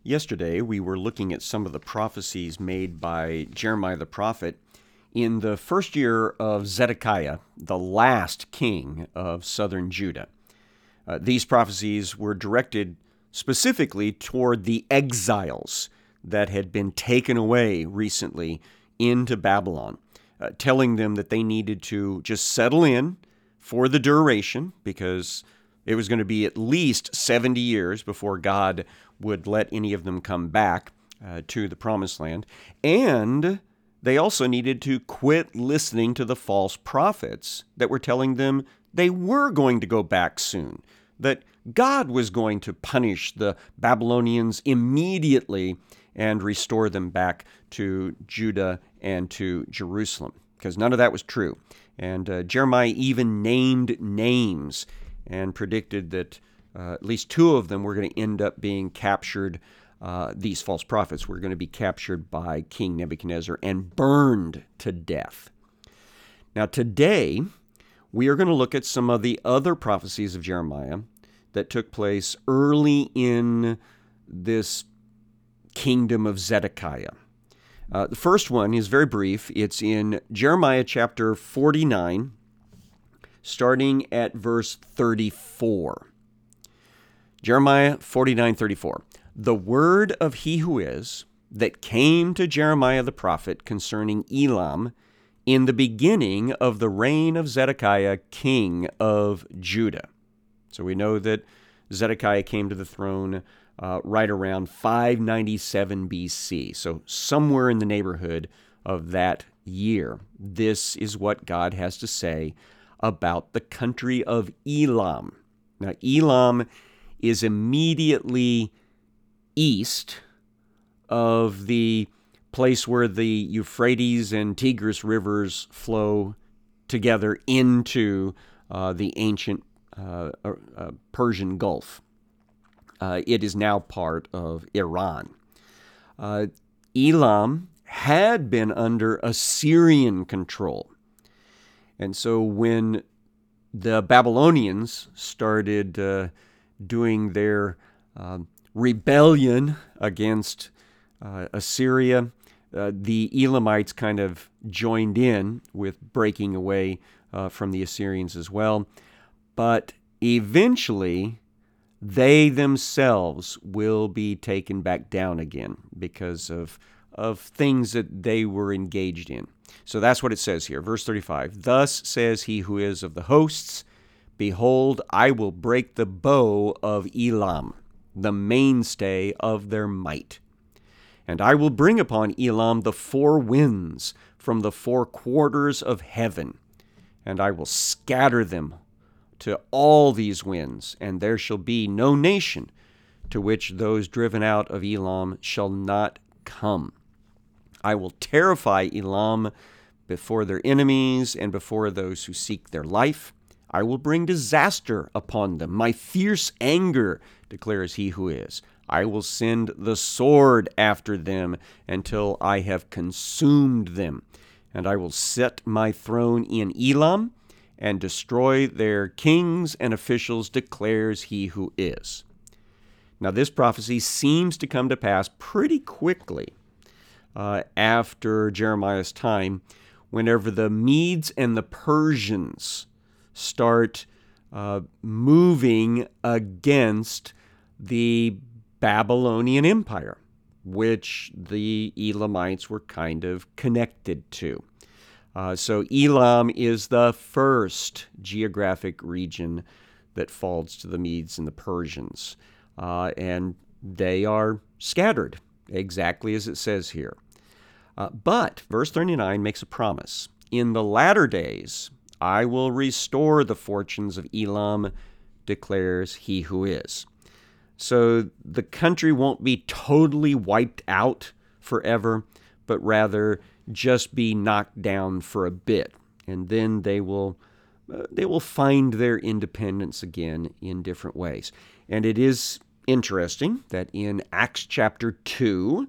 Yesterday, we were looking at some of the prophecies made by Jeremiah the prophet in the first year of Zedekiah, the last king of southern Judah. These prophecies were directed specifically toward the exiles that had been taken away recently into Babylon, telling them that they needed to just settle in for the duration, because it was going to be at least 70 years before God would let any of them come back to the Promised Land. And they also needed to quit listening to the false prophets that were telling them they were going to go back soon, that God was going to punish the Babylonians immediately and restore them back to Judah and to Jerusalem, because none of that was true. And Jeremiah even named names and predicted that at least two of them were going to end up being captured. These false prophets were going to be captured by King Nebuchadnezzar and burned to death. Now today, we are going to look at some of the other prophecies of Jeremiah that took place early in this kingdom of Zedekiah. The first one is very brief. It's in Jeremiah chapter 49, starting at verse 34. Jeremiah 49:34. The word of he who is that came to Jeremiah the prophet concerning Elam in the beginning of the reign of Zedekiah, king of Judah. So we know that Zedekiah came to the throne right around 597 BC. So somewhere in the neighborhood of that year, this is what God has to say about the country of Elam. Now, Elam is immediately east of the place where the Euphrates and Tigris rivers flow together into the ancient Persian Gulf. It is now part of Iran. Elam had been under Assyrian control. And so when the Babylonians started doing their rebellion against Assyria, the Elamites kind of joined in with breaking away from the Assyrians as well. But eventually, they themselves will be taken back down again because of things that they were engaged in. So that's what it says here. Verse 35, Thus says he who is of the hosts, Behold, I will break the bow of Elam, the mainstay of their might. And I will bring upon Elam the four winds from the four quarters of heaven, and I will scatter them to all these winds, and there shall be no nation to which those driven out of Elam shall not come. I will terrify Elam before their enemies and before those who seek their life. I will bring disaster upon them. My fierce anger, declares he who is. I will send the sword after them until I have consumed them. And I will set my throne in Elam and destroy their kings and officials, declares he who is. Now, this prophecy seems to come to pass pretty quickly after Jeremiah's time, whenever the Medes and the Persians start moving against the Babylonian Empire, which the Elamites were kind of connected to. So Elam is the first geographic region that falls to the Medes and the Persians. And they are scattered, exactly as it says here. But verse 39 makes a promise. In the latter days, I will restore the fortunes of Elam, declares he who is. So the country won't be totally wiped out forever, but rather just be knocked down for a bit, and then they will find their independence again in different ways. And it is interesting that in Acts chapter 2,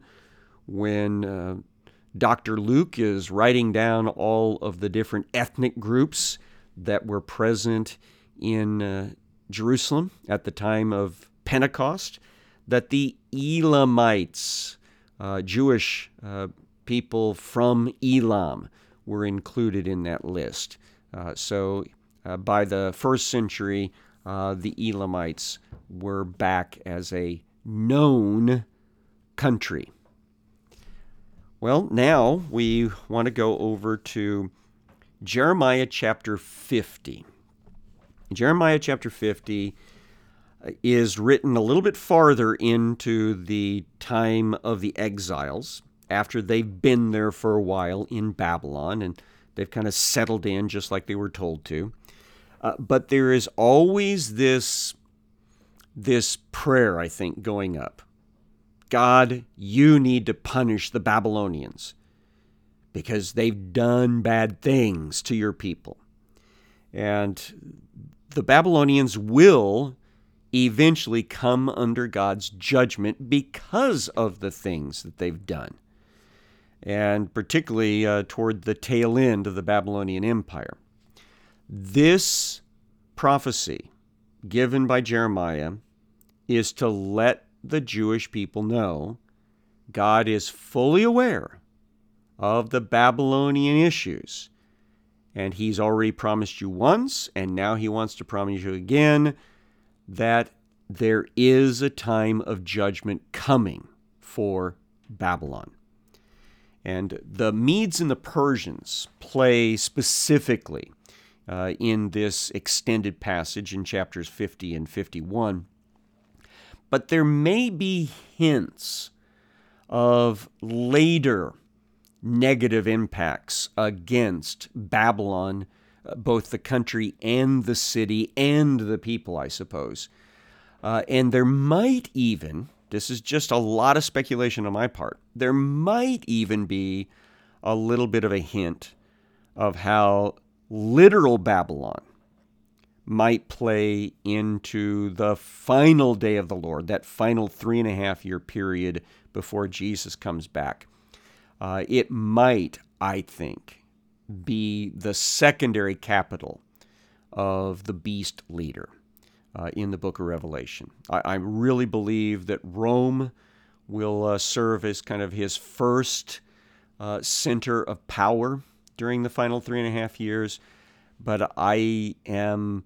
when Dr. Luke is writing down all of the different ethnic groups that were present in Jerusalem at the time of Pentecost, that the Elamites, Jewish people from Elam, were included in that list. So by the first century, the Elamites were back as a known country. Well, now we want to go over to Jeremiah chapter 50. Jeremiah chapter 50 is written a little bit farther into the time of the exiles, after they've been there for a while in Babylon, and they've kind of settled in just like they were told to. But there is always this prayer, I think, going up. God, you need to punish the Babylonians because they've done bad things to your people. And the Babylonians will eventually come under God's judgment because of the things that they've done, and particularly toward the tail end of the Babylonian Empire. This prophecy given by Jeremiah is to let the Jewish people know God is fully aware of the Babylonian issues, and he's already promised you once, and now he wants to promise you again that there is a time of judgment coming for Babylon. And the Medes and the Persians play specifically in this extended passage in chapters 50 and 51. But there may be hints of later negative impacts against Babylon, both the country and the city and the people, I suppose. And there might even, this is just a lot of speculation on my part, there might even be a little bit of a hint of how literal Babylon might play into the final day of the Lord, that final 3.5-year period before Jesus comes back. It might, I think, be the secondary capital of the beast leader in the book of Revelation. I really believe that Rome will serve as kind of his first center of power during the final 3.5 years, but I am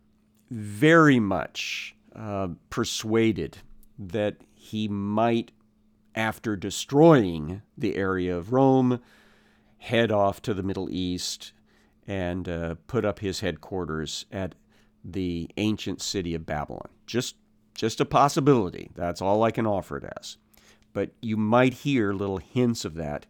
very much persuaded that he might, after destroying the area of Rome, head off to the Middle East and put up his headquarters at the ancient city of Babylon. Just a possibility. That's all I can offer it as. But you might hear little hints of that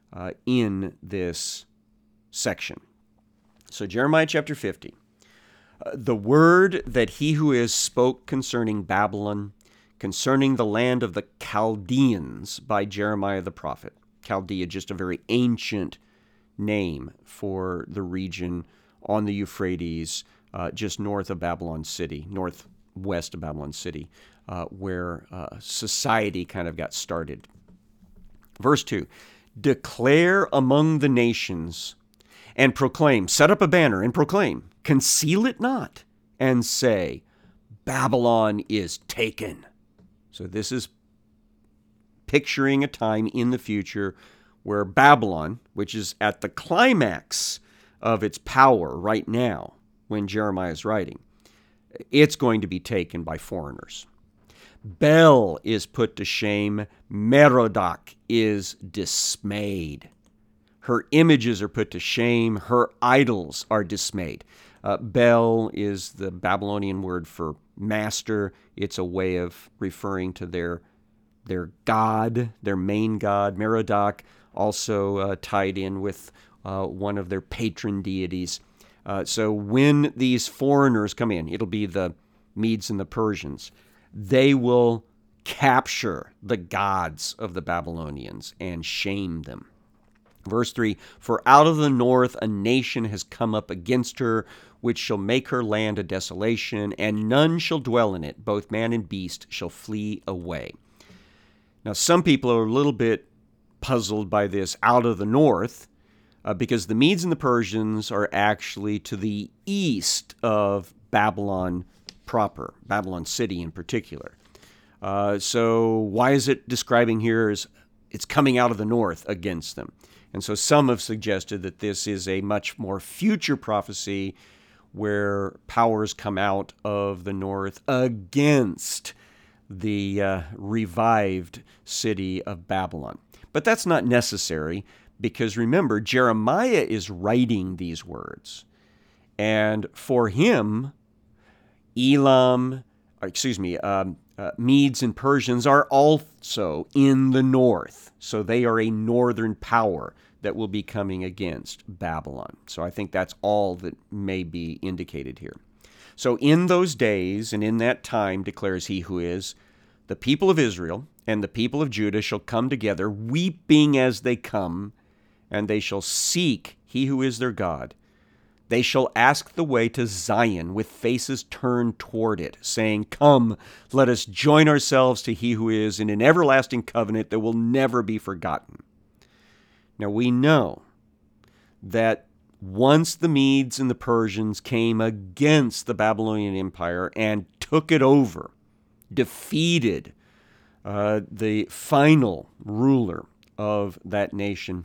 in this section. So Jeremiah chapter 50. The word that he who is spoke concerning Babylon, concerning the land of the Chaldeans by Jeremiah the prophet. Chaldea, just a very ancient name for the region on the Euphrates, just north of Babylon City, northwest of Babylon City, where society kind of got started. Verse 2, declare among the nations and proclaim, set up a banner and proclaim, conceal it not, and say, Babylon is taken. So this is picturing a time in the future where Babylon, which is at the climax of its power right now when Jeremiah is writing, it's going to be taken by foreigners. Bel is put to shame. Merodach is dismayed. Her images are put to shame. Her idols are dismayed. Bel is the Babylonian word for master. It's a way of referring to their god, their main god. Merodach also tied in with one of their patron deities. So when these foreigners come in, it'll be the Medes and the Persians, they will capture the gods of the Babylonians and shame them. Verse 3, for out of the north a nation has come up against her, which shall make her land a desolation, and none shall dwell in it. Both man and beast shall flee away. Now, some people are a little bit puzzled by this out of the north, because the Medes and the Persians are actually to the east of Babylon proper, Babylon City in particular. So why is it describing here as it's coming out of the north against them? And so some have suggested that this is a much more future prophecy where powers come out of the north against the revived city of Babylon. But that's not necessary because remember, Jeremiah is writing these words. And for him, Medes and Persians are also in the north. So they are a northern power that will be coming against Babylon. So I think that's all that may be indicated here. So in those days and in that time, declares he who is, the people of Israel and the people of Judah shall come together, weeping as they come, and they shall seek he who is their God. They shall ask the way to Zion with faces turned toward it, saying, Come, let us join ourselves to he who is in an everlasting covenant that will never be forgotten. Now we know that once the Medes and the Persians came against the Babylonian Empire and took it over, defeated the final ruler of that nation,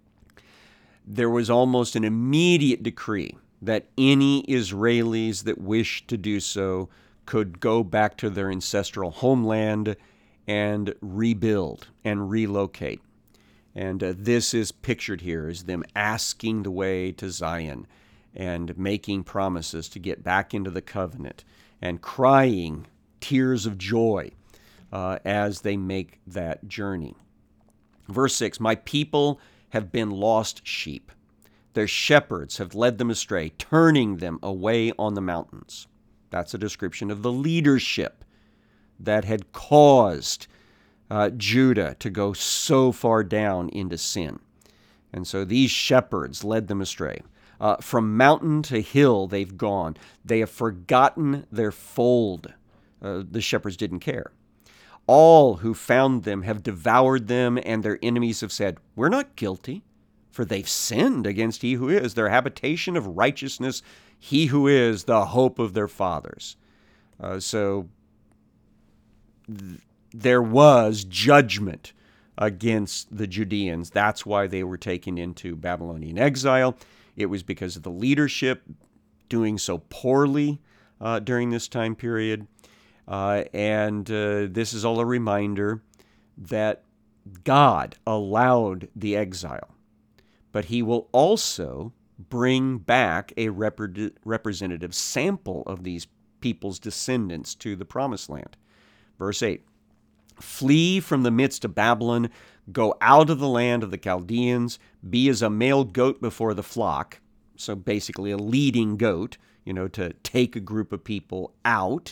there was almost an immediate decree that any Israelis that wished to do so could go back to their ancestral homeland and rebuild and relocate. And this is pictured here as them asking the way to Zion and making promises to get back into the covenant and crying tears of joy as they make that journey. Verse 6, My people have been lost sheep. Their shepherds have led them astray, turning them away on the mountains. That's a description of the leadership that had caused Judah to go so far down into sin. And so these shepherds led them astray. From mountain to hill they've gone. They have forgotten their fold. The shepherds didn't care. All who found them have devoured them, and their enemies have said, We're not guilty, for they've sinned against he who is their habitation of righteousness, he who is the hope of their fathers. There was judgment against the Judeans. That's why they were taken into Babylonian exile. It was because of the leadership doing so poorly during this time period. And this is all a reminder that God allowed the exile, but he will also bring back a representative sample of these people's descendants to the promised land. Verse 8, Flee from the midst of Babylon, go out of the land of the Chaldeans, be as a male goat before the flock. So basically a leading goat, to take a group of people out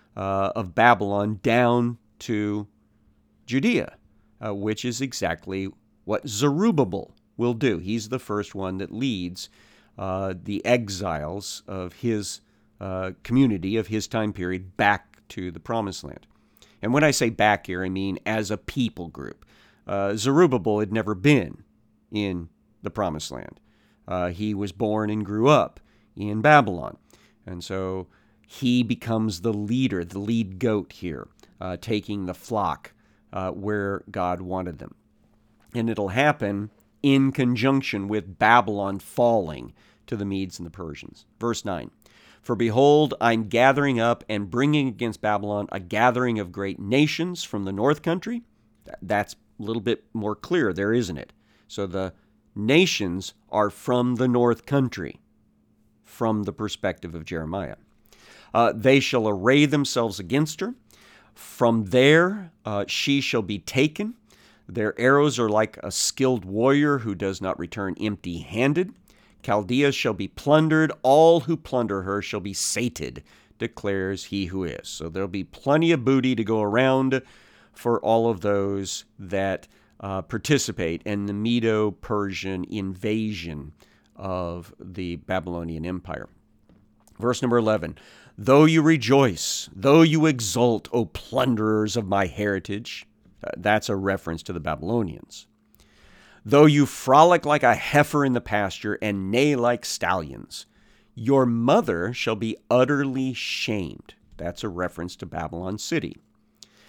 of Babylon down to Judea, which is exactly what Zerubbabel will do. He's the first one that leads the exiles of his community, of his time period, back to the Promised Land. And when I say back here, I mean as a people group. Zerubbabel had never been in the Promised Land. He was born and grew up in Babylon. And so he becomes the leader, the lead goat here, taking the flock where God wanted them. And it'll happen in conjunction with Babylon falling to the Medes and the Persians. Verse 9, For behold, I'm gathering up and bringing against Babylon a gathering of great nations from the north country. That's a little bit more clear there, isn't it? So the nations are from the north country, from the perspective of Jeremiah. They shall array themselves against her. From there she shall be taken. Their arrows are like a skilled warrior who does not return empty-handed. Chaldea shall be plundered. All who plunder her shall be sated, declares he who is. So there'll be plenty of booty to go around for all of those that participate in the Medo-Persian invasion of the Babylonian Empire. Verse number 11, Though you rejoice, though you exult, O plunderers of my heritage, that's a reference to the Babylonians. Though you frolic like a heifer in the pasture and neigh like stallions, your mother shall be utterly shamed. That's a reference to Babylon City.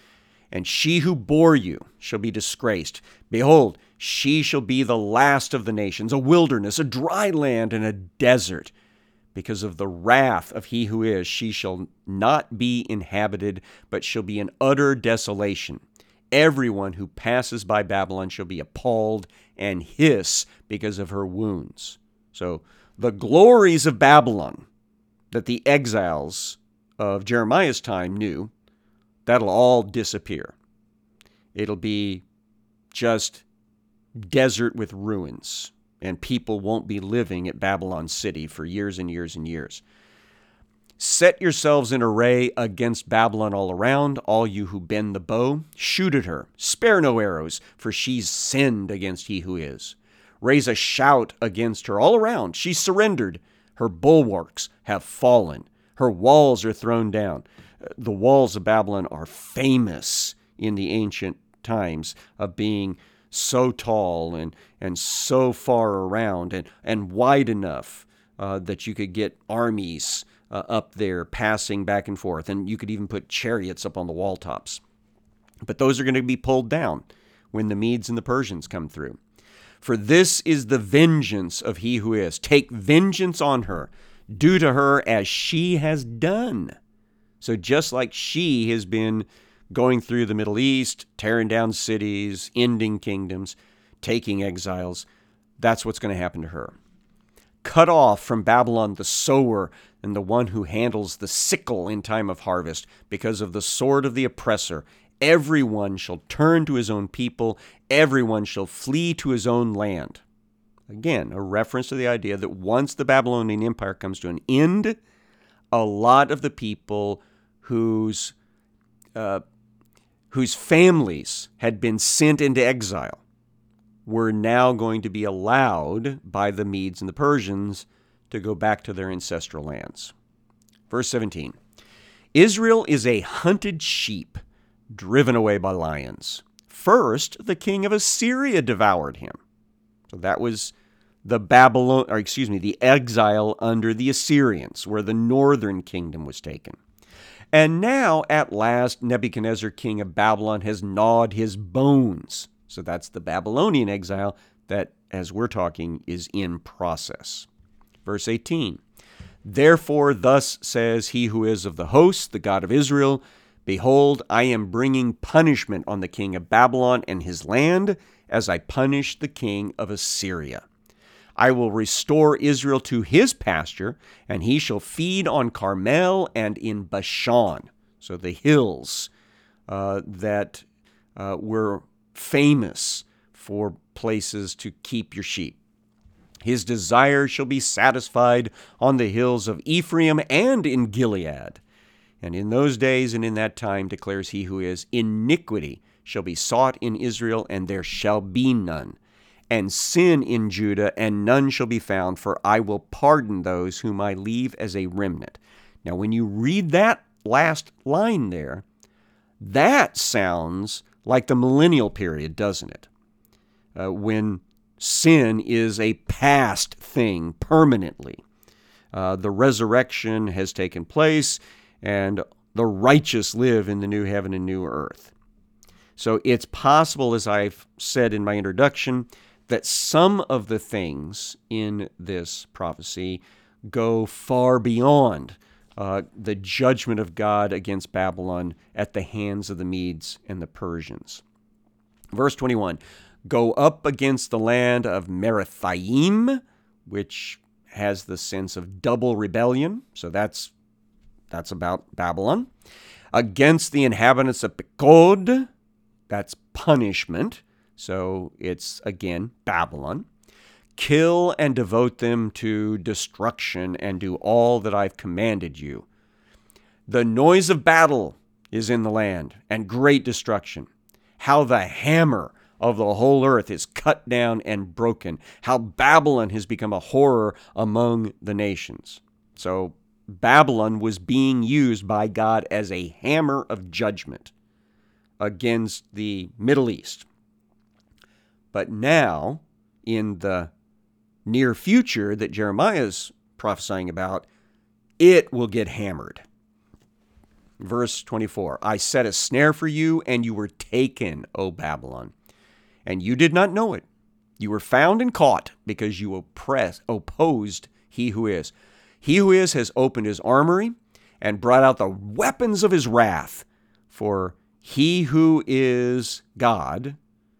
and she who bore you shall be disgraced. Behold, she shall be the last of the nations, a wilderness, a dry land, and a desert. Because of the wrath of he who is, she shall not be inhabited, but shall be an utter desolation. Everyone who passes by Babylon shall be appalled and hiss because of her wounds. So the glories of Babylon that the exiles of Jeremiah's time knew, that'll all disappear. It'll be just desert with ruins, and people won't be living at Babylon City for years and years and years. Set yourselves in array against Babylon all around, all you who bend the bow. Shoot at her. Spare no arrows, for she's sinned against he who is. Raise a shout against her all around. She's surrendered. Her bulwarks have fallen. Her walls are thrown down. The walls of Babylon are famous in the ancient times of being so tall and so far around and wide enough that you could get armies up there passing back and forth. And you could even put chariots up on the wall tops. But those are going to be pulled down when the Medes and the Persians come through. For this is the vengeance of he who is. Take vengeance on her. Do to her as she has done. So just like she has been going through the Middle East, tearing down cities, ending kingdoms, taking exiles, that's what's going to happen to her. Cut off from Babylon the sower and the one who handles the sickle in time of harvest, because of the sword of the oppressor. Everyone shall turn to his own people. Everyone shall flee to his own land. Again, a reference to the idea that once the Babylonian Empire comes to an end, a lot of the people whose families had been sent into exile were now going to be allowed by the Medes and the Persians to go back to their ancestral lands. Verse 17, Israel is a hunted sheep driven away by lions. First, the king of Assyria devoured him. So that was the exile under the Assyrians, where the northern kingdom was taken. And now, at last, Nebuchadnezzar, king of Babylon, has gnawed his bones. So that's the Babylonian exile that, as we're talking, is in process. Verse 18, Therefore thus says he who is of the host, the God of Israel, Behold, I am bringing punishment on the king of Babylon and his land, as I punished the king of Assyria. I will restore Israel to his pasture, and he shall feed on Carmel and in Bashan. So the hills that were famous for places to keep your sheep. His desire shall be satisfied on the hills of Ephraim and in Gilead. And in those days and in that time, declares he who is, iniquity shall be sought in Israel, and there shall be none. And sin in Judah, and none shall be found, for I will pardon those whom I leave as a remnant. Now, when you read that last line there, that sounds like the millennial period, doesn't it? When sin is a past thing permanently. The resurrection has taken place, and the righteous live in the new heaven and new earth. So it's possible, as I've said in my introduction, that some of the things in this prophecy go far beyond the judgment of God against Babylon at the hands of the Medes and the Persians. Verse 21, Go up against the land of Merathaim, which has the sense of double rebellion. So that's about Babylon. Against the inhabitants of Pekod, that's punishment. So it's, again, Babylon. Kill and devote them to destruction and do all that I've commanded you. The noise of battle is in the land and great destruction. How the hammer of the whole earth is cut down and broken. How Babylon has become a horror among the nations. So Babylon was being used by God as a hammer of judgment against the Middle East. But now, in the near future that Jeremiah is prophesying about, it will get hammered. Verse 24, I set a snare for you, and you were taken, O Babylon, and you did not know it. You were found and caught because you opposed he who is. He who is has opened his armory and brought out the weapons of his wrath. For he who is God,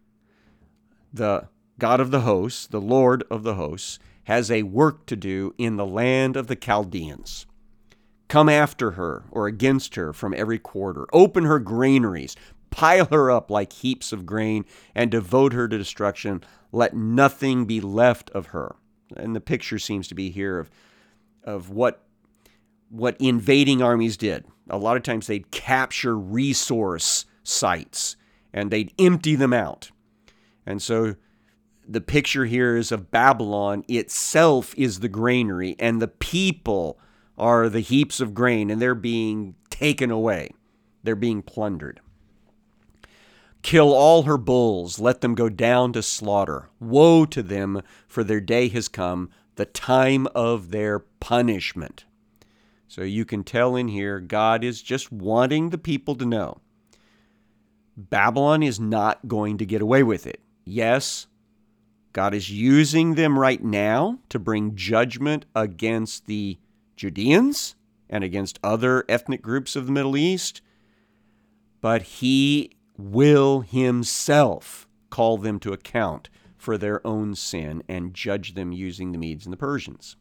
the God of the hosts, the Lord of the hosts, has a work to do in the land of the Chaldeans. Come after her or against her from every quarter. Open her granaries. Pile her up like heaps of grain and devote her to destruction. Let nothing be left of her. And the picture seems to be here of what invading armies did. A lot of times they'd capture resource sites and they'd empty them out. And so the picture here is of Babylon itself is the granary, and the people are the heaps of grain, and they're being taken away. They're being plundered. Kill all her bulls, let them go down to slaughter. Woe to them, for their day has come, the time of their punishment. So you can tell in here, God is just wanting the people to know Babylon is not going to get away with it. Yes, God is using them right now to bring judgment against the Judeans and against other ethnic groups of the Middle East, but he will himself call them to account for their own sin and judge them using the Medes and the Persians.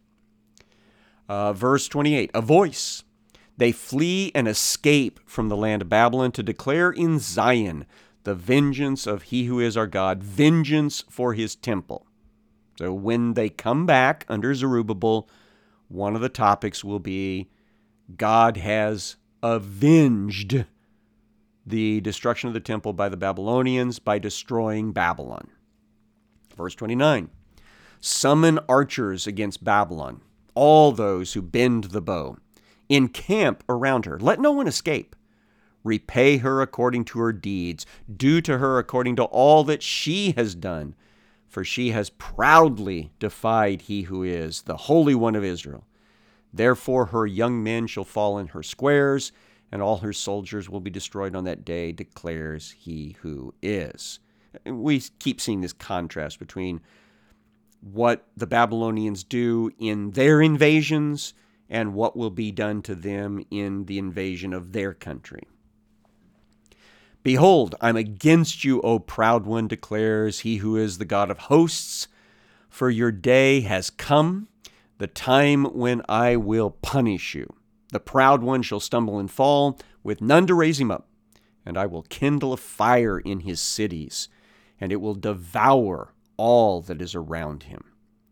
Verse 28, a voice. They flee and escape from the land of Babylon to declare in Zion the vengeance of he who is our God, vengeance for his temple. So when they come back under Zerubbabel, one of the topics will be God has avenged the destruction of the temple by the Babylonians by destroying Babylon. Verse 29, summon archers against Babylon, all those who bend the bow. Encamp around her. Let no one escape. Repay her according to her deeds. Do to her according to all that she has done. For she has proudly defied he who is, the Holy One of Israel. Therefore her young men shall fall in her squares, and all her soldiers will be destroyed on that day, declares he who is. We keep seeing this contrast between what the Babylonians do in their invasions and what will be done to them in the invasion of their country. Behold, I'm against you, O proud one, declares he who is the God of hosts. For your day has come, the time when I will punish you. The proud one shall stumble and fall, with none to raise him up. And I will kindle a fire in his cities, and it will devour all that is around him.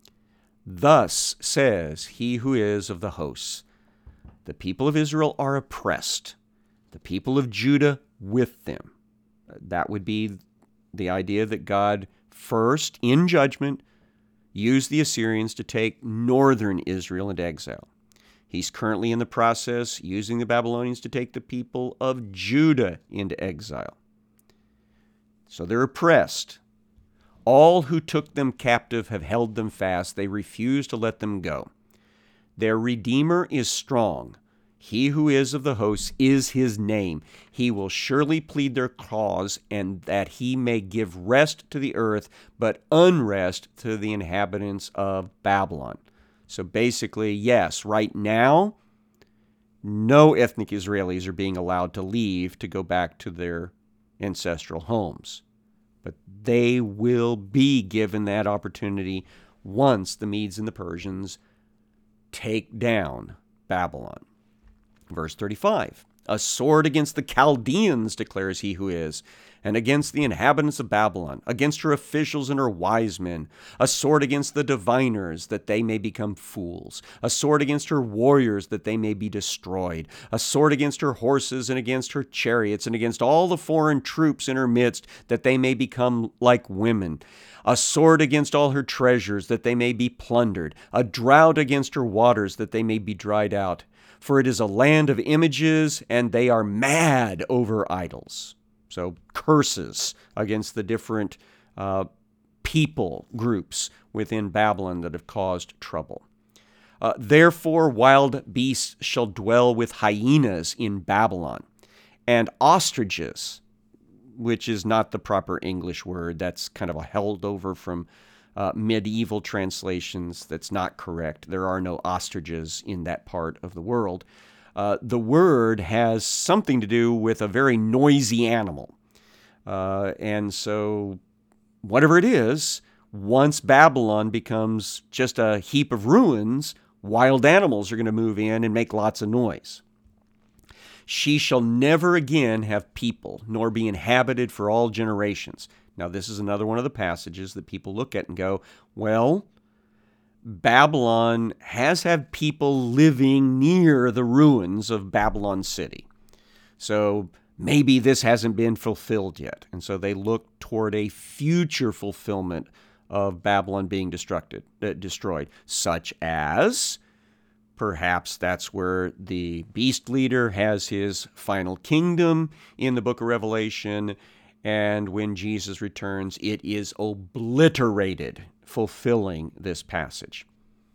Thus says he who is of the hosts, the people of Israel are oppressed, the people of Judah with them. That would be the idea that God first, in judgment, used the Assyrians to take northern Israel into exile. He's currently in the process using the Babylonians to take the people of Judah into exile. So they're oppressed. All who took them captive have held them fast. They refuse to let them go. Their Redeemer is strong. He who is of the hosts is his name. He will surely plead their cause, and that he may give rest to the earth, but unrest to the inhabitants of Babylon. So basically, yes, right now, no ethnic Israelis are being allowed to leave to go back to their ancestral homes. But they will be given that opportunity once the Medes and the Persians take down Babylon. Verse 35, a sword against the Chaldeans, declares he who is, and against the inhabitants of Babylon, against her officials and her wise men, a sword against the diviners, that they may become fools, a sword against her warriors, that they may be destroyed, a sword against her horses and against her chariots, and against all the foreign troops in her midst, that they may become like women, a sword against all her treasures, that they may be plundered, a drought against her waters, that they may be dried out. For it is a land of images, and they are mad over idols. So curses against the different people groups within Babylon that have caused trouble. Therefore wild beasts shall dwell with hyenas in Babylon, and ostriches, which is not the proper English word. That's kind of a held over from medieval translations. That's not correct. There are no ostriches in that part of the world. The word has something to do with a very noisy animal. And so whatever it is, once Babylon becomes just a heap of ruins, wild animals are going to move in and make lots of noise. She shall never again have people, nor be inhabited for all generations. Now, this is another one of the passages that people look at and go, well, Babylon has had people living near the ruins of Babylon City. So maybe this hasn't been fulfilled yet. And so they look toward a future fulfillment of Babylon being destroyed, such as perhaps that's where the beast leader has his final kingdom in the book of Revelation, and when Jesus returns, it is obliterated, fulfilling this passage.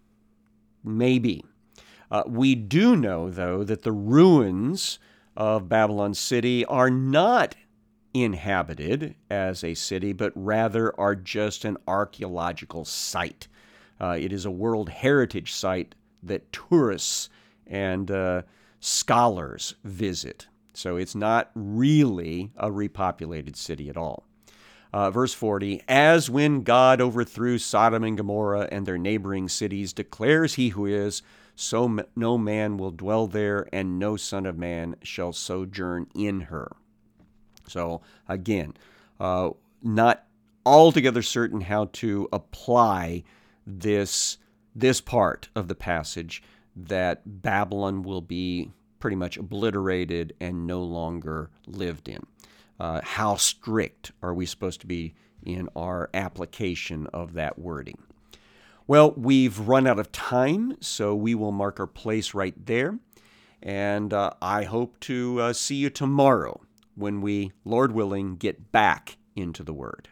Maybe. We do know, though, that the ruins of Babylon City are not inhabited as a city, but rather are just an archaeological site. It is a World Heritage Site that tourists and scholars visit. So it's not really a repopulated city at all. Verse 40, as when God overthrew Sodom and Gomorrah and their neighboring cities, declares he who is, so no man will dwell there, and no son of man shall sojourn in her. So again, not altogether certain how to apply this part of the passage, that Babylon will be pretty much obliterated and no longer lived in. How strict are we supposed to be in our application of that wording? Well, we've run out of time, so we will mark our place right there. And I hope to see you tomorrow when we, Lord willing, get back into the Word.